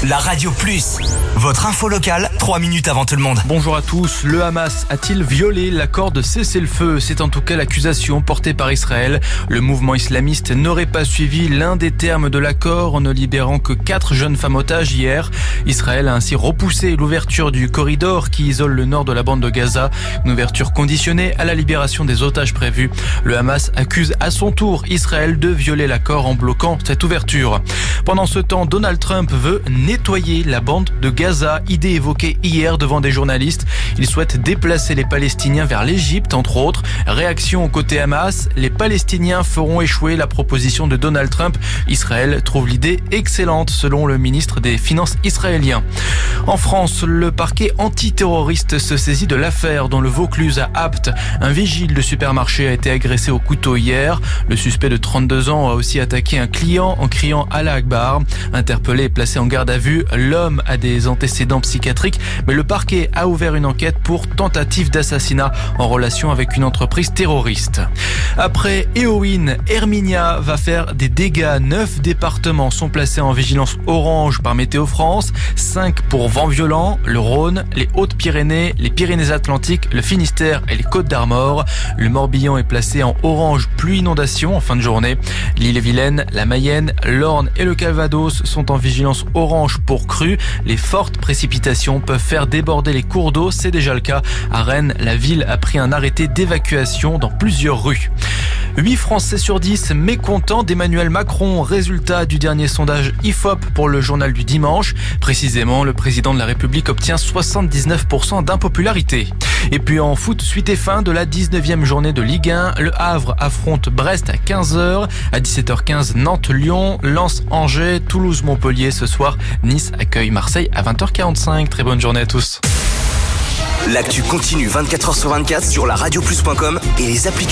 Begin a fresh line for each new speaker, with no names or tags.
La Radio Plus, votre info locale, 3 minutes avant tout le monde.
Bonjour à tous. Le Hamas a-t-il violé l'accord de cessez-le-feu? C'est en tout cas l'accusation portée par Israël. Le mouvement islamiste n'aurait pas suivi l'un des termes de l'accord en ne libérant que 4 jeunes femmes otages hier. Israël a ainsi repoussé l'ouverture du corridor qui isole le nord de la bande de Gaza. Une ouverture conditionnée à la libération des otages prévus. Le Hamas accuse à son tour Israël de violer l'accord en bloquant cette ouverture. Pendant ce temps, Donald Trump veut nettoyer la bande de Gaza, idée évoquée hier devant des journalistes. Il souhaite déplacer les Palestiniens vers l'Égypte, entre autres. Réaction au côté Hamas, les Palestiniens feront échouer la proposition de Donald Trump. Israël trouve l'idée excellente, selon le ministre des Finances israélien. En France, le parquet antiterroriste se saisit de l'affaire dans le Vaucluse à Apt. Un vigile de supermarché a été agressé au couteau hier. Le suspect de 32 ans a aussi attaqué un client en criant Allah Akbar. Interpellé et placé en garde à vue, l'homme a des antécédents psychiatriques, mais le parquet a ouvert une enquête pour tentative d'assassinat en relation avec une entreprise terroriste. Après Éowyn, Herminia va faire des dégâts. 9 départements sont placés en vigilance orange par Météo France, 5 pour vent violent, le Rhône, les Hautes-Pyrénées, les Pyrénées-Atlantiques, le Finistère et les Côtes-d'Armor. Le Morbihan est placé en orange pluie inondation en fin de journée. L'Ille-et-Vilaine, la Mayenne, l'Orne et le Calvados sont en vigilance orange pour crue. Les fortes précipitations peuvent faire déborder les cours d'eau, c'est déjà le cas. À Rennes, la ville a pris un arrêté d'évacuation dans plusieurs rues. 8 Français sur 10 mécontents d'Emmanuel Macron. Résultat du dernier sondage IFOP pour le journal du dimanche. Précisément, le président de la République obtient 79% d'impopularité. Et puis en foot, suite et fin de la 19e journée de Ligue 1. Le Havre affronte Brest à 15h. À 17h15, Nantes-Lyon, Lens-Angers, Toulouse-Montpellier. Ce soir, Nice accueille Marseille à 20h45. Très bonne journée à tous.
L'actu continue 24h sur 24 sur la radioplus.com et les applications.